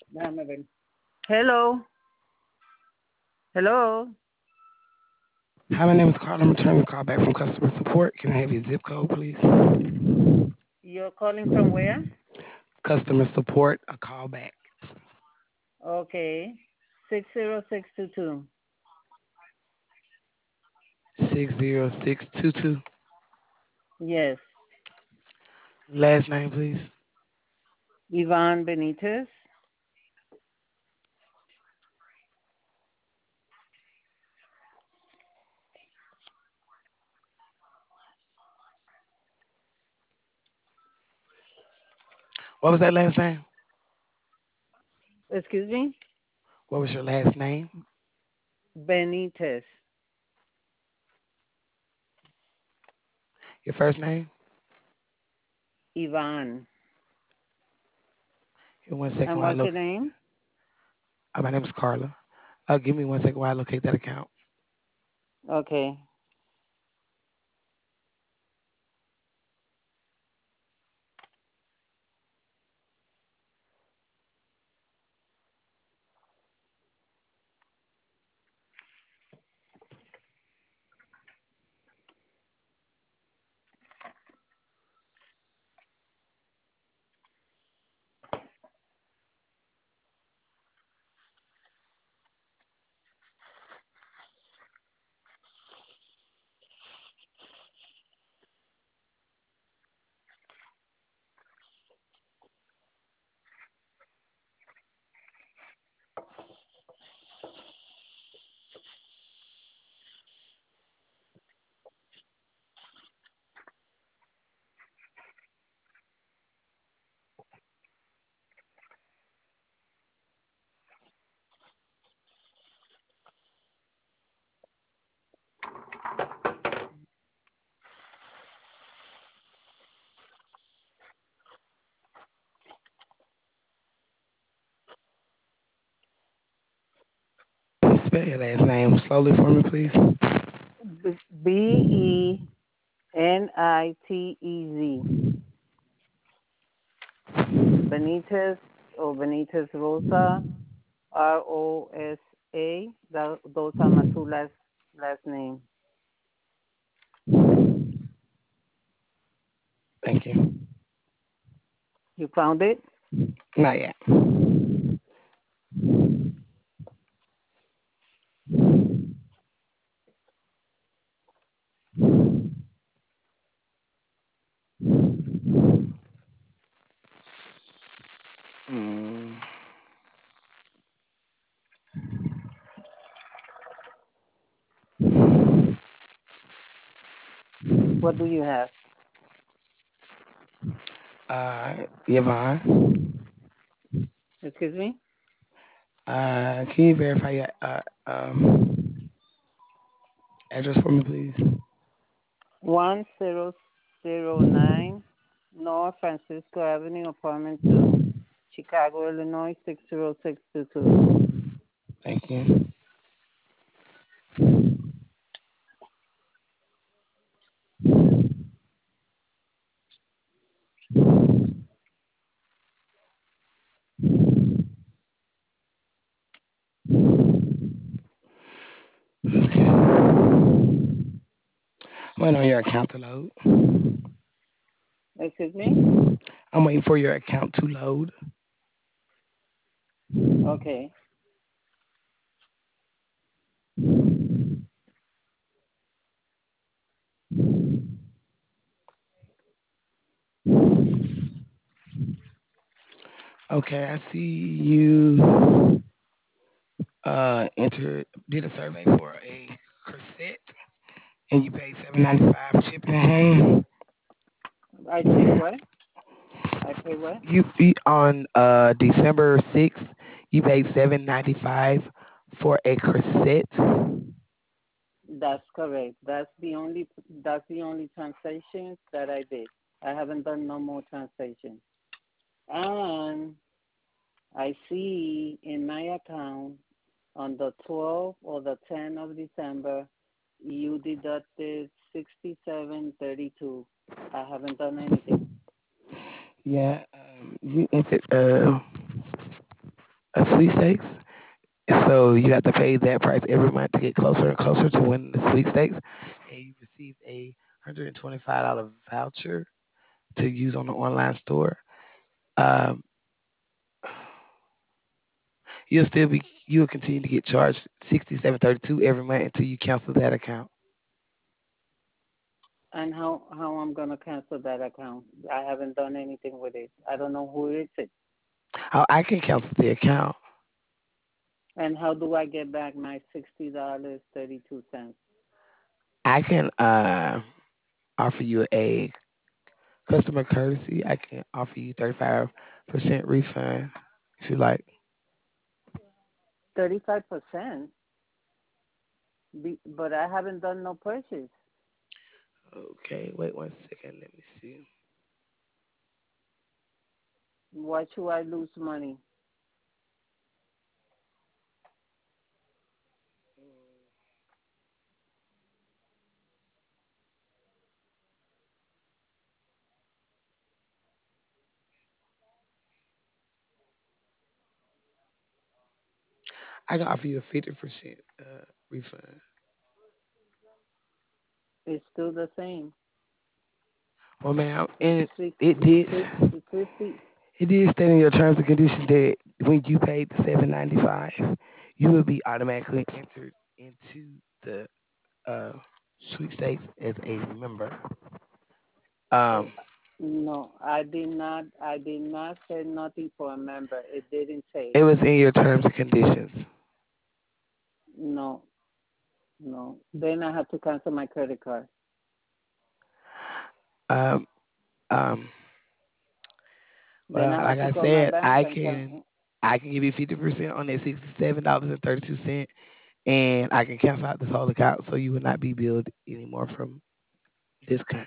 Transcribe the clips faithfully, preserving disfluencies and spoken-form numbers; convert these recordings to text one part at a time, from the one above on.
Déjame ver. Hello. Hello. Hi, my name is Carl. I'm returning the call back from customer support. Can I have your zip code, please? You're calling from where? Customer support, a call back. Okay. six zero six two two. six zero six two two. Yes. Last name, please. Ivan Benitez. What was that last name? Excuse me? What was your last name? Benitez. Your first name? Ivan. Give me one second And while I what's look. your name? Uh, my name is Carla. Uh, give me one second while I locate that account. Okay. Spell your last name slowly for me, please. B E N I T E Z. Benitez or Benitez Rosa. R O S A. Those are my two last last names. Thank you. You found it? Not yet. Mm, What do you have? uh, Yvonne. Excuse me? Uh, can you verify your uh, um, address for me, please? one zero zero nine North Francisco Avenue, apartment two, Chicago, Illinois, six zero six two two. Thank you. Okay. I'm waiting on your account to load. Excuse me? I'm waiting for your account to load. Okay. Okay, I see you uh entered did a survey for a corset and you paid seven ninety five shipping and handling. I pay what? I pay what? You, you on uh December sixth, you paid seven ninety five for a corset. That's correct. That's the only that's the only transaction that I did. I haven't done no more transactions. And I see in my account on the twelfth or the tenth of December, you deducted sixty-seven thirty-two. I haven't done anything. Yeah, um, you entered uh a sweepstakes. So you have to pay that price every month to get closer and closer to winning the sweepstakes. And you receive a one hundred twenty-five dollars voucher to use on the online store. Um, you'll still be you'll continue to get charged sixty-seven thirty-two every month until you cancel that account. And how how I'm gonna cancel that account? I haven't done anything with it. I don't know who is it. How I can cancel the account. And how do I get back my sixty dollars thirty two cents? I can uh, offer you a customer courtesy. I can offer you thirty-five percent refund if you like. Thirty five percent. But I haven't done no purchase. Okay, wait one second. Let me see. Why should I lose money? I can offer you a fifty percent uh, refund. It's still the same. Well, ma'am, It's and six, it did fifty, fifty. it did state in your terms and conditions that when you paid the seven ninety five, you would be automatically entered into the uh, sweepstakes as a member. Um, No, I did not. I did not say nothing for a member. It didn't say. it was in your terms and conditions. No, no. Then I have to cancel my credit card. Um, um, Then well, I like have to I call my said, bank I and can cancel. I can give you fifty percent on that sixty seven dollars and thirty two cent, and I can cancel out this whole account so you would not be billed anymore from this kind.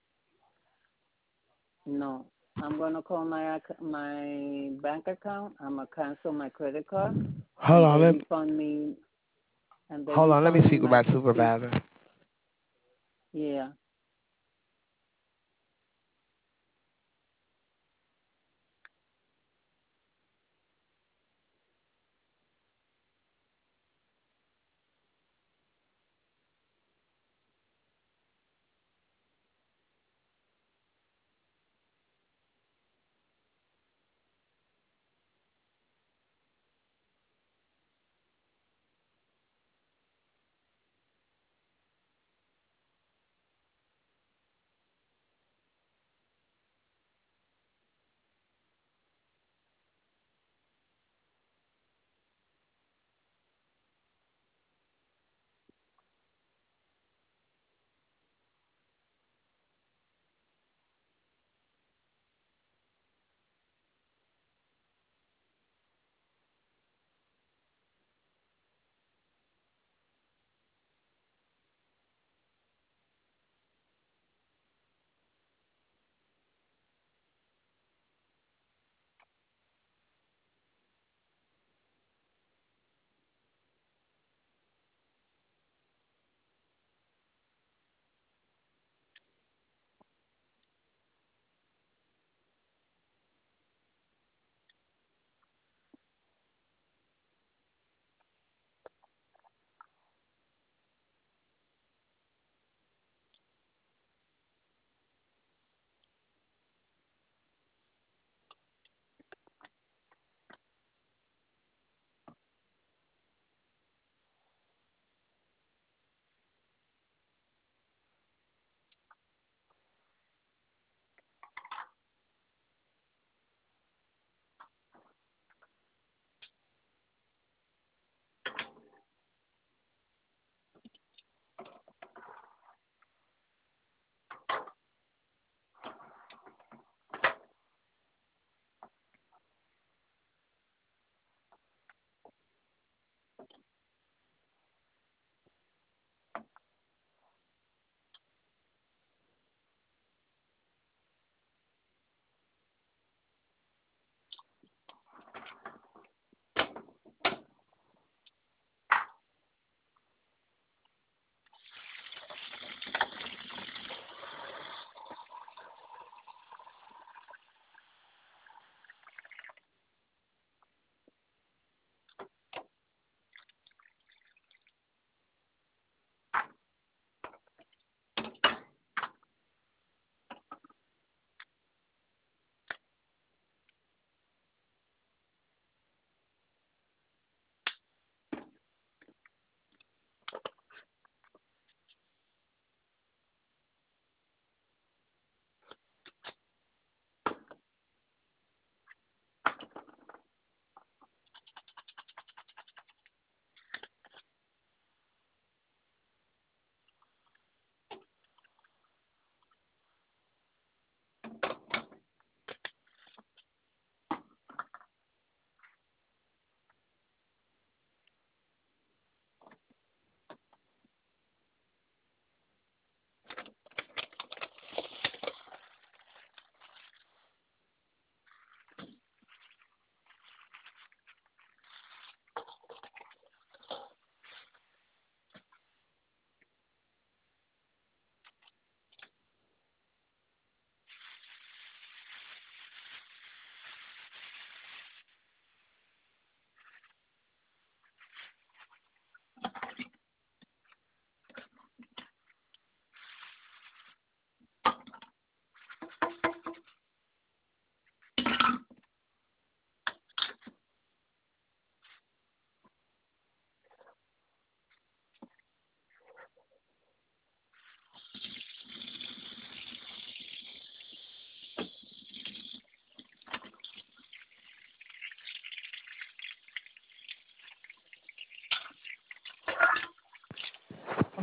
No, I'm gonna call my ac- my bank account. I'm gonna cancel my credit card, Hold and on, they let me refund me. And they hold on, let me refund me speak with my my sixty. supervisor. Yeah.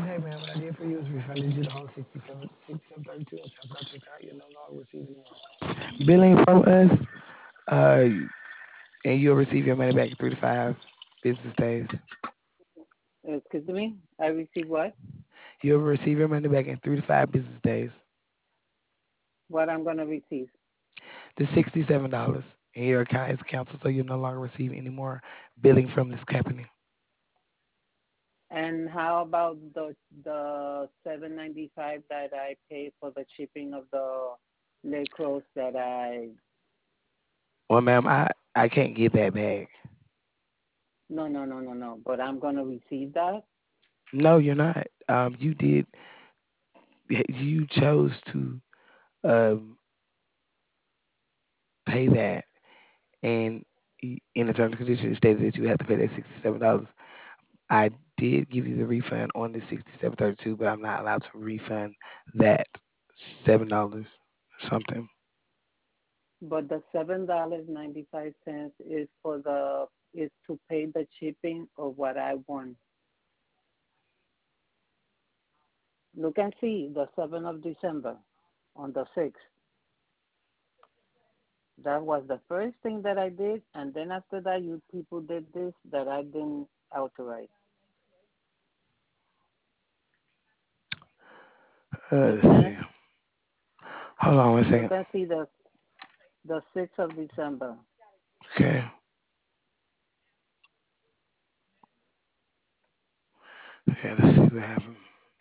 Hey man, what I did for you is refunded you the whole sixty-seven, sixty-seven thirty-two and transferred to your account. You'll no longer receive any more billing from us. Uh, and you'll receive your money back in three to five business days. Excuse me? I receive what? You'll receive your money back in three to five business days. What I'm gonna receive. The sixty-seven dollars and your account is canceled, so you'll no longer receive any more billing from this company. And how about the the seven ninety five that I pay for the shipping of the Lacrosse that I Well, ma'am, I I can't get that back. no no no no no, but I'm gonna receive that. No, you're not. Um, you did. You chose to um pay that, and y- in the terms and conditions, it stated that you have to pay that sixty-seven dollars. I did give you the refund on the sixty-seven thirty-two, but I'm not allowed to refund that seven dollars something. But the seven dollars ninety five cents is for the is to pay the shipping of what I want. Look and see the seventh of December on the sixth. That was the first thing that I did, and then after that, you people did this that I didn't authorize. Uh, Make let's see. sense? Hold on one Look second. and see the the sixth of December. Okay. Okay, let's see what happened.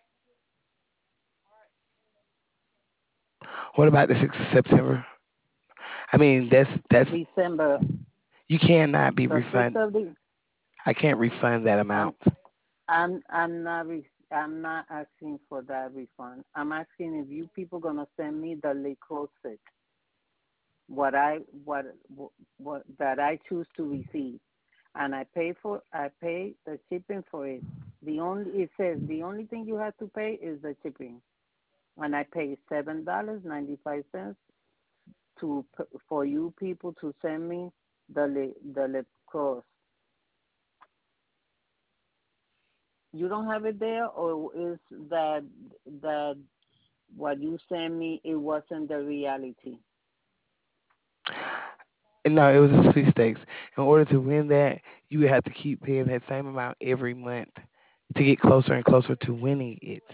What about the sixth of September? I mean, that's that's December, you cannot be the sixth refund. of the. I can't refund that I'm amount. I'm I'm not re- I'm not asking for that refund. I'm asking if you people gonna send me the Lycosis, what I what what that I choose to receive, and I pay for I pay the shipping for it. The only it says the only thing you have to pay is the shipping, and I pay seven dollars ninety five cents to for you people to send me the le- the lip cross. You don't have it there, or is that that what you sent me? It wasn't the reality. And no, it was a sweepstakes. In order to win that, you would have to keep paying that same amount every month to get closer and closer to winning it.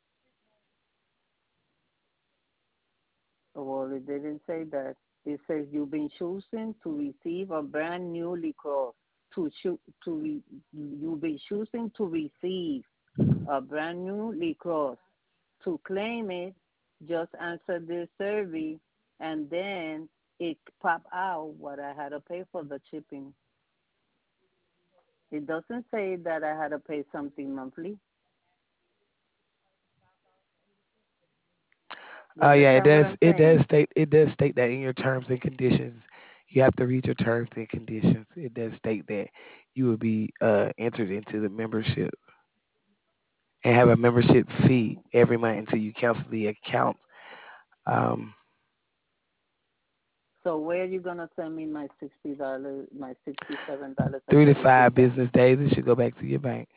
Well, it didn't say that. It says you've been choosing to receive a brand new liquor. To choo- to re- you've been choosing to receive a brand new liquor. To claim it, just answer this survey, and then it pop out what I had to pay for the shipping. It doesn't say that I had to pay something monthly. You Uh, yeah, it understand what does. I'm It saying? does state. It does state that in your terms and conditions. You have to read your terms and conditions. It does state that you will be uh, entered into the membership and have a membership fee every month until you cancel the account. Um, So where are you gonna send me my sixty dollars, my sixty-seven dollars and Three to thirty-two five cents? business days, it should go back to your bank.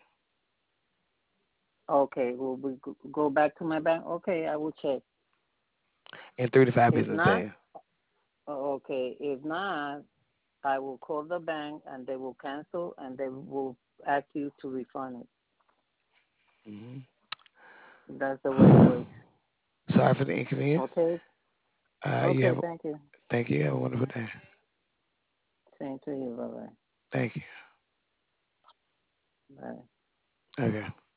Okay, will we go back to my bank? Okay, I will check. In three to five If business not, days. okay, if not, I will call the bank and they will cancel and they will ask you to refund it. Hmm. That's the way it works. Sorry for the inconvenience. Okay, Uh, you okay, have. thank you. Thank you. Have a wonderful day. Same to you. Bye bye. Thank you. Bye. Okay.